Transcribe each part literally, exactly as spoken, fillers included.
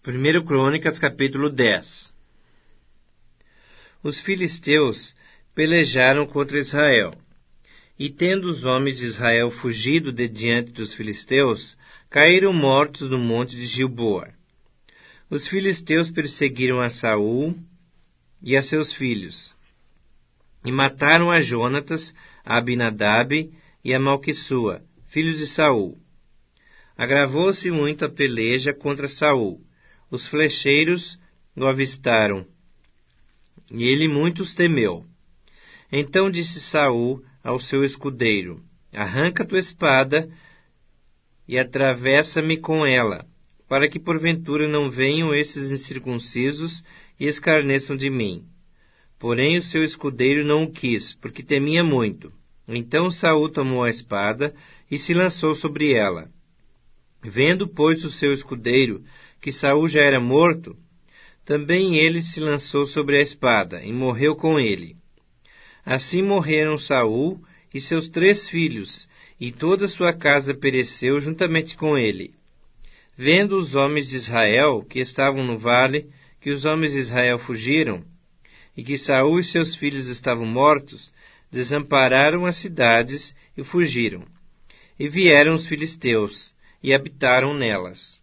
primeira Crônicas, capítulo dez. Os filisteus pelejaram contra Israel. E tendo os homens de Israel fugido de diante dos filisteus, caíram mortos no monte de Gilboa. Os filisteus perseguiram a Saul e a seus filhos, e mataram a Jonatas, a Abinadab e a Malquissua, filhos de Saul. Agravou-se muito a peleja contra Saul. Os flecheiros o avistaram, e ele muito os temeu. Então disse Saul ao seu escudeiro: arranca tua espada e atravessa-me com ela, para que porventura não venham esses incircuncisos e escarneçam de mim. Porém o seu escudeiro não o quis, porque temia muito. Então Saul tomou a espada e se lançou sobre ela. Vendo, pois, o seu escudeiro que Saul já era morto, também ele se lançou sobre a espada e morreu com ele. Assim morreram Saul e seus três filhos, e toda a sua casa pereceu juntamente com ele. Vendo os homens de Israel que estavam no vale, que os homens de Israel fugiram, e que Saul e seus filhos estavam mortos, desampararam as cidades e fugiram. E vieram os filisteus, e habitaram nelas.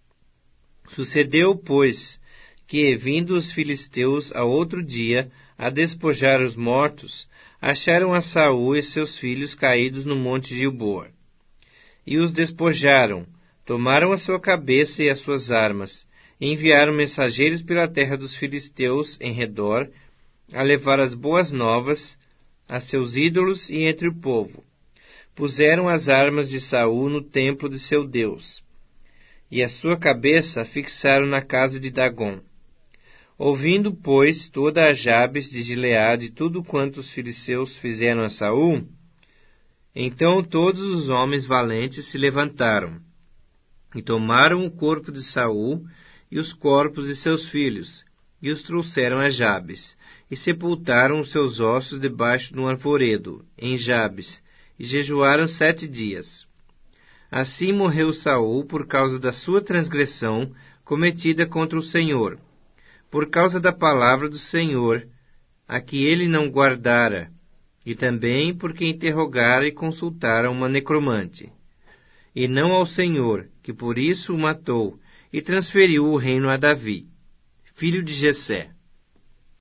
Sucedeu, pois, que, vindo os filisteus a outro dia a despojar os mortos, acharam a Saul e seus filhos caídos no monte Gilboa. E os despojaram, tomaram a sua cabeça e as suas armas, e enviaram mensageiros pela terra dos filisteus em redor, a levar as boas novas a seus ídolos e entre o povo. Puseram as armas de Saul no templo de seu Deus, e a sua cabeça fixaram na casa de Dagom. Ouvindo, pois, toda a Jabes de Gileade tudo quanto os filisteus fizeram a Saul, então todos os homens valentes se levantaram, e tomaram o corpo de Saul e os corpos de seus filhos, e os trouxeram a Jabes, e sepultaram os seus ossos debaixo de um arvoredo, em Jabes, e jejuaram sete dias. Assim morreu Saul por causa da sua transgressão cometida contra o Senhor, por causa da palavra do Senhor, a que ele não guardara, e também porque interrogara e consultara uma necromante, e não ao Senhor, que por isso o matou, e transferiu o reino a Davi, filho de Jessé.